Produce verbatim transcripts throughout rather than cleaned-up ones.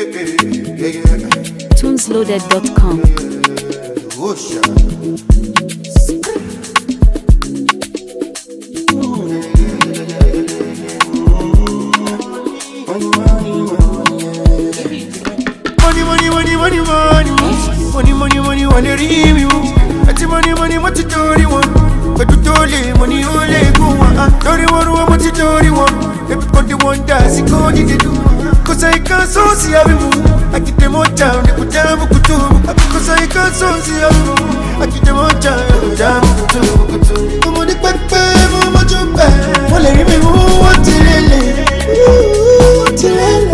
tunesloaded dot com. Money, money, money, money, money, money, money, money, wanna review. Ati money, money, what you do, you want? But you told me, money, only go on. Don't you want what you do, you want? If you got the one that's it, go did do. Cause I can't so see how we move. I keep them on down, they put down, put two. Cause I can't so see how we move. I keep them on down, they put down, put two, put two. Come on, the back, back, come on, jump back. Well, let me move, what till it, what till it.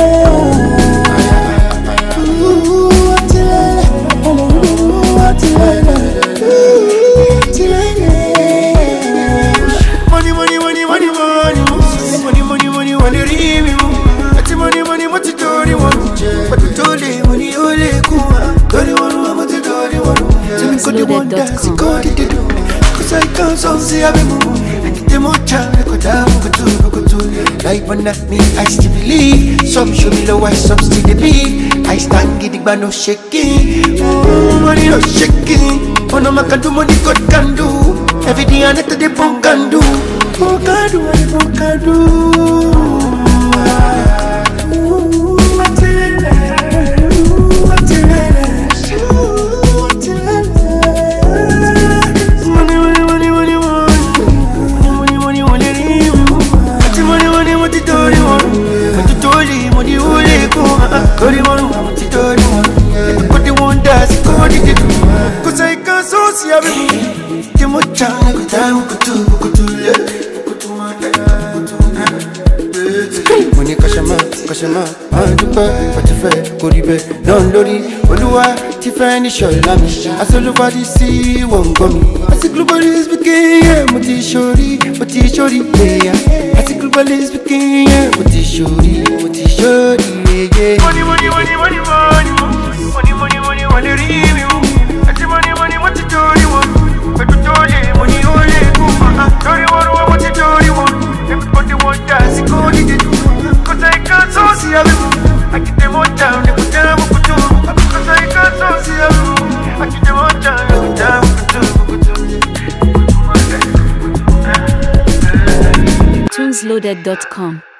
Money, money, money, money, money, money, money, money, money, review. Ati money, money, what you do, you want? But you told me, money, only go on. Don't you want what you do, you want? Tell me, could you want that? You got it to do. Cause I can't so see how we move. I get them more time, I go down, go to, go to. Like one at me, I still believe. Some show me low, some still the beat. I stand getting by no shaking. Oh, money no shaking. Oh no, man can do money, God can do. Everything I need to the punk can do. Punk can do, what the punk can do. Cause I can't so see how we move. Give me time, I go down, go to, go to, go to my when you cash a man, cash a man, I do pay, but you fair, go to bed, don't lorry, what do I, Tiffany, show lami, I saw nobody see, won't go me. I see global is begin, but it's shorty, but it's shorty, yeah. I see global is begin, but it's shorty, but it's shorty, yeah. Money, money, money, money, money, money, money, money, money, review. I see money, money, what you do, you want? But you told me, money, only go on. Don't you want what you do, you want? Everybody want that, it's go did it. Cause I can't so see how we move. I keep them on down, they put down, put two. Cause I can't so see how we move. I keep them on down, they put down, put two, put two. tunesloaded dot com.